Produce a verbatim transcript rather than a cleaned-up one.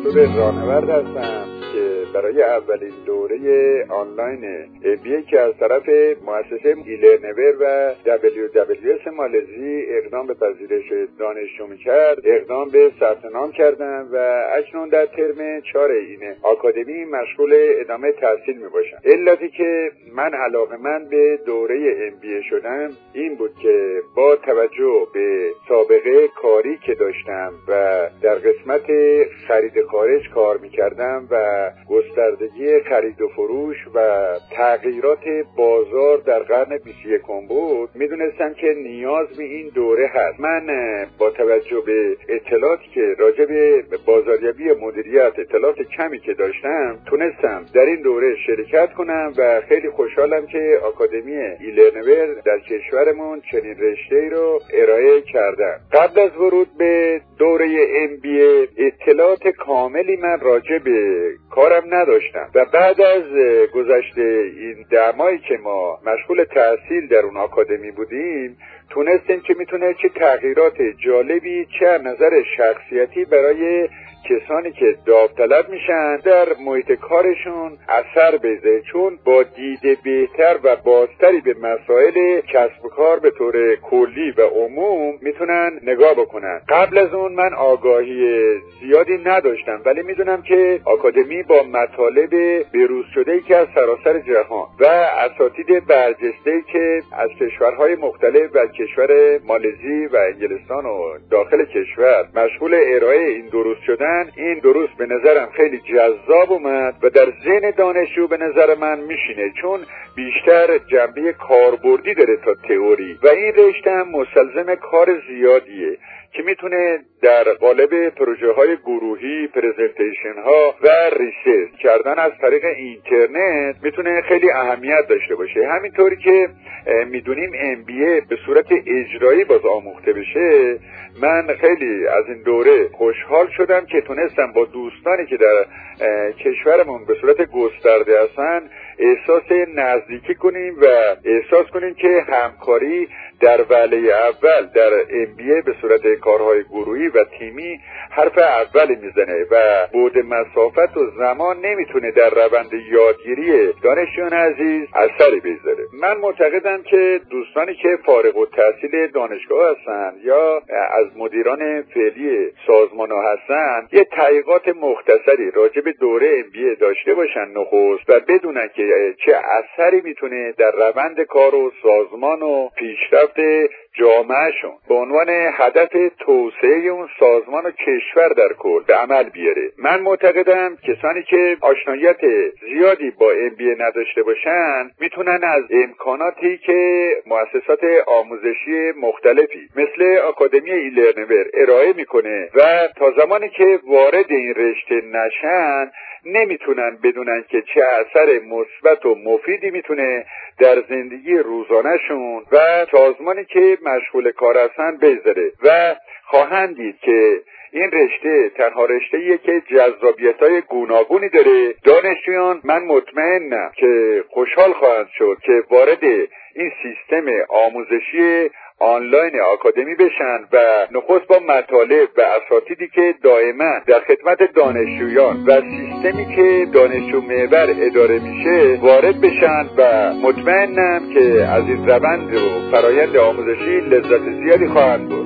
منصور رانورد هستم که برای اولین دوره آنلاین ام بی ای که از طرف مؤسسه ایلرنور و دبلیو دبلیو اس مالزی اقدام به پذیرش دانشجو می‌کرد اقدام به ثبت نام کردم و اکنون در ترم چهار این آکادمی مشغول ادامه تحصیل میباشم. علتی که من علاقه‌مند به دوره ام بی ای شدم این بود که با توجه به سابقه کاری که داشتم و در قسمت خرید خارج کار میکردم و گستردگی خرید و فروش و تغییرات بازار در قرن بیست و یکم بود، میدونستم که نیاز به این دوره هست. من با توجه به اطلاعاتی که راجع به بازاریابی مدیریت اطلاعات کمی که داشتم تونستم در این دوره شرکت کنم و خیلی خوشحالم که آکادمی ایلرنور در کشورمون چنین رشته‌ای رو ارائه کردن. قبل از ورود به دوره ام بی ای اطلاعات کاملی من راجع به کارم نداشتم و بعد از گذشت این دمایی که ما مشغول تحصیل در اون آکادمی بودیم تونستیم که میتونه چه تغییرات جالبی چه از نظر شخصیتی برای کسانی که داوطلب میشن در محیط کارشون اثر بذاره، چون با دید بهتر و بازتری به مسائل کسب و کار به طور کلی و عموم میتونن نگاه بکنن. قبل از اون من آگاهی زیادی نداشتم ولی میدونم که آکادمی با مطالب بروز شده‌ای که از سراسر جهان و اساتید برجسته‌ای که از کشورهای مختلف و کشور مالزی و انگلستان و داخل کشور مشغول ارائه این دروس شدن، این دروس به نظرم خیلی جذاب اومد و در ذهن دانشجو به نظر من میشینه، چون بیشتر جنبه کاربردی داره تا تئوری و این رشته هم مستلزم کار زیادیه که میتونه در قالب پروژه های گروهی، پرزنتیشن ها و ریسرچ کردن از طریق اینترنت میتونه خیلی اهمیت داشته باشه. همینطوری که میدونیم ام بی ای به صورت اجرایی باز آموخته بشه، من خیلی از این دوره خوشحال شدم که تونستم با دوستانی که در کشورمون به صورت گسترده هستن احساس نزدیکی کنیم و احساس کنیم که همکاری در وهله اول در ام بی ای به صورت کارهای گروهی و تیمی حرف اولی میزنه و بعد مسافت و زمان نمیتونه در روند یادگیری دانشجویان عزیز اثری بذاره. من معتقدم که دوستانی که فارغ التحصیل دانشگاه هستن یا از مدیران فعلی سازمان ها هستن یه تحقیقات مختصری راجع به دوره ام بی ای داشته باشن نخست و بدونن که چه اثری میتونه در روند کار و سازمان و پیشرفت جامعهشون به عنوان هدف توسعه اون سازمان و کشور در کل به عمل بیاره. من معتقدم کسانی که آشناییت زیادی با ام بی ای نداشته باشن میتونن از امکاناتی که مؤسسات آموزشی مختلفی مثل آکادمی ایلرنور ارائه میکنه و تا زمانی که وارد این رشته نشن نمیتونن بدونن که چه اثر مثبت و مفیدی میتونه در زندگی روزانهشون و سازمانی که مشغول کار هستن بذاره و خواهند دید که این رشته تنها رشته‌ایه که جذابیت‌های گوناگونی داره. دانشجویان من مطمئنم که خوشحال خواهند شد که وارد این سیستم آموزشی آنلاین آکادمی بشن و نخست با مطالب و اساتیدی که دائما در خدمت دانشجویان و سیستمی که دانشجو محور اداره میشه وارد بشن و مطمئنم که از این روند و فرایند آموزشی لذت زیادی خواهند برد.